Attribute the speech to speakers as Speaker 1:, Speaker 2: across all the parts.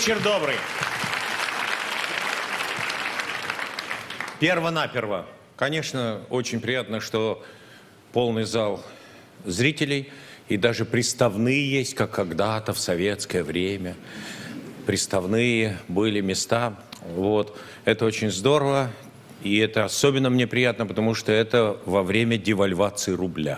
Speaker 1: Вечер добрый. Перво-наперво. Конечно, очень приятно, что полный зал зрителей, и даже приставные есть, как когда-то в советское время. Приставные были места. Вот. Это очень здорово, и это особенно мне приятно, потому что это во время девальвации рубля.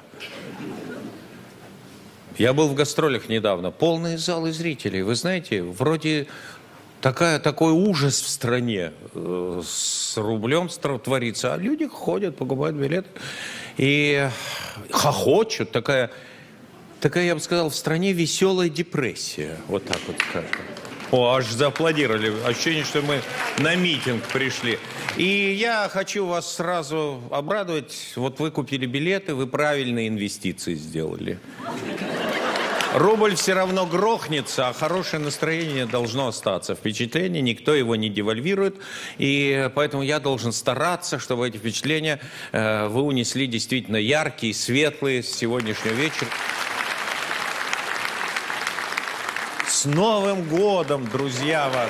Speaker 1: Я был в гастролях недавно. Полные залы зрителей. Вы знаете, вроде такой ужас в стране с рублем творится, а люди ходят, покупают билеты и хохочут. Такая, я бы сказал, в стране веселая депрессия. Вот так вот скажем. О, аж зааплодировали. Ощущение, что мы на митинг пришли. И я хочу вас сразу обрадовать. Вот вы купили билеты, вы правильные инвестиции сделали. Рубль все равно грохнется, а хорошее настроение должно остаться. Впечатление, никто его не девальвирует. И поэтому я должен стараться, чтобы эти впечатления вы унесли действительно яркие, светлые с сегодняшнего вечера. С Новым годом, друзья, вас!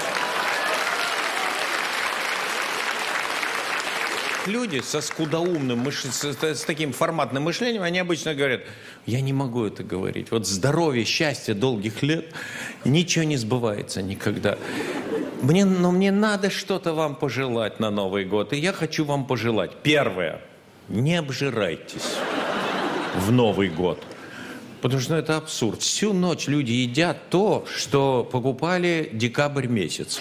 Speaker 1: Люди со скудоумным, с таким форматным мышлением, они обычно говорят: я не могу это говорить. Вот здоровье, счастье, долгих лет, ничего не сбывается никогда. Но мне надо что-то вам пожелать на Новый год. И я хочу вам пожелать. Первое. Не обжирайтесь в Новый год. Потому что это абсурд. Всю ночь люди едят то, что покупали декабрь месяц.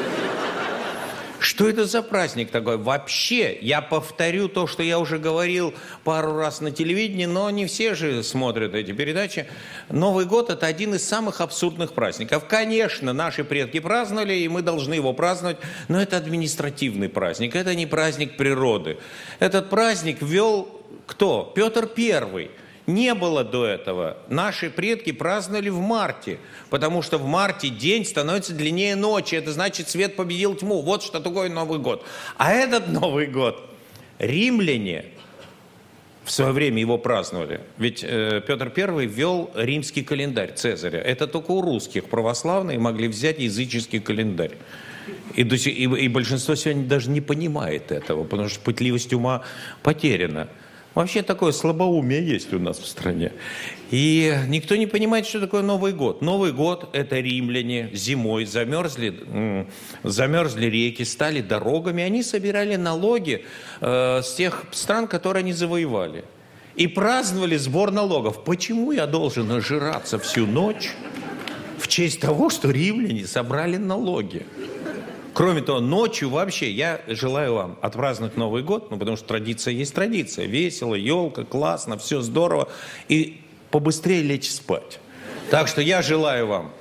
Speaker 1: Что это за праздник такой? Вообще, я повторю то, что я уже говорил пару раз на телевидении, но не все же смотрят эти передачи. Новый год – это один из самых абсурдных праздников. Конечно, наши предки праздновали, и мы должны его праздновать, но это административный праздник, это не праздник природы. Этот праздник ввел кто? Петр Первый. Не было до этого. Наши предки праздновали в марте, потому что в марте день становится длиннее ночи. Это значит, свет победил тьму. Вот что такое Новый год. А этот Новый год римляне в свое время его праздновали. Ведь Петр I ввел римский календарь Цезаря. Это только у русских православные могли взять языческий календарь. И большинство сегодня даже не понимает этого, потому что пытливость ума потеряна. Вообще такое слабоумие есть у нас в стране. И никто не понимает, что такое Новый год. Новый год – это римляне зимой замерзли реки, стали дорогами. Они собирали налоги с тех стран, которые они завоевали. И праздновали сбор налогов. Почему я должен нажираться всю ночь в честь того, что римляне собрали налоги? Кроме того, ночью вообще я желаю вам отпраздновать Новый год, потому что традиция есть традиция. Весело, елка, классно, все здорово. И побыстрее лечь спать. Так что я желаю вам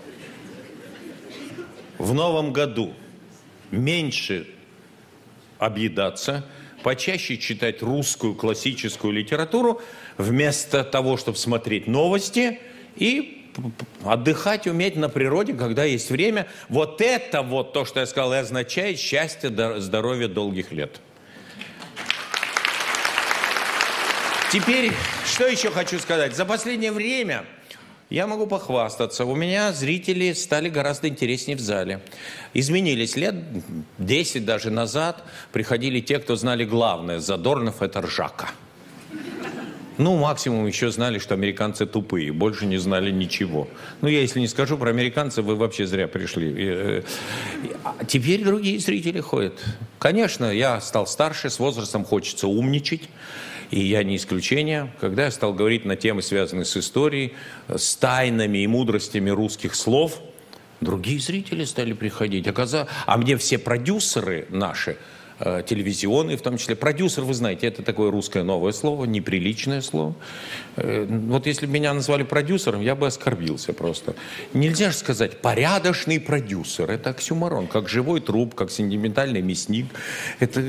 Speaker 1: в Новом году меньше объедаться, почаще читать русскую классическую литературу, вместо того, чтобы смотреть новости, и отдыхать уметь на природе, когда есть время. Вот это вот то, что я сказал, и означает счастье, здоровье долгих лет. Теперь, что еще хочу сказать. За последнее время я могу похвастаться. У меня зрители стали гораздо интереснее в зале. Изменились. Лет 10 даже назад приходили те, кто знали главное. Задорнов – это ржака. Ну, максимум еще знали, что американцы тупые, больше не знали ничего. Ну, я если не скажу про американцев, вы вообще зря пришли. Теперь другие зрители ходят. Конечно, я стал старше, с возрастом хочется умничать, и я не исключение. Когда я стал говорить на темы, связанные с историей, с тайнами и мудростями русских слов, другие зрители стали приходить. А мне все продюсеры наши, телевизионные, в том числе. Продюсер, вы знаете, это такое русское новое слово, неприличное слово. Вот если бы меня назвали продюсером, я бы оскорбился просто. Нельзя же сказать «порядочный продюсер». Это оксюморон, как живой труп, как сентиментальный мясник. Это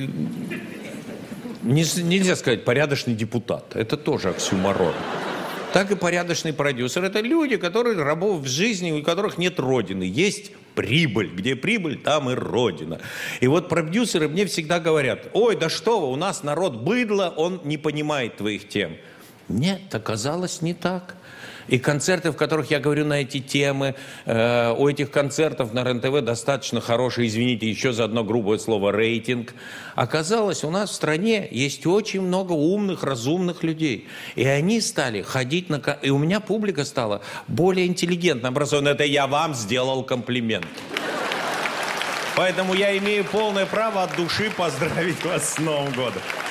Speaker 1: нельзя сказать «порядочный депутат». Это тоже оксюморон. Так и порядочный продюсер. Это люди, которые работают в жизни, у которых нет родины. Есть прибыль. Где прибыль, там и родина. И вот продюсеры мне всегда говорят: ой, да что вы, у нас народ быдло, он не понимает твоих тем. Нет, оказалось не так. И концерты, в которых я говорю на эти темы, у этих концертов на РЕН-ТВ достаточно хороший, извините, еще за одно грубое слово, рейтинг. Оказалось, у нас в стране есть очень много умных, разумных людей. И они стали ходить на... И у меня публика стала более интеллигентно образованной. Это я вам сделал комплимент. Поэтому я имею полное право от души поздравить вас с Новым годом.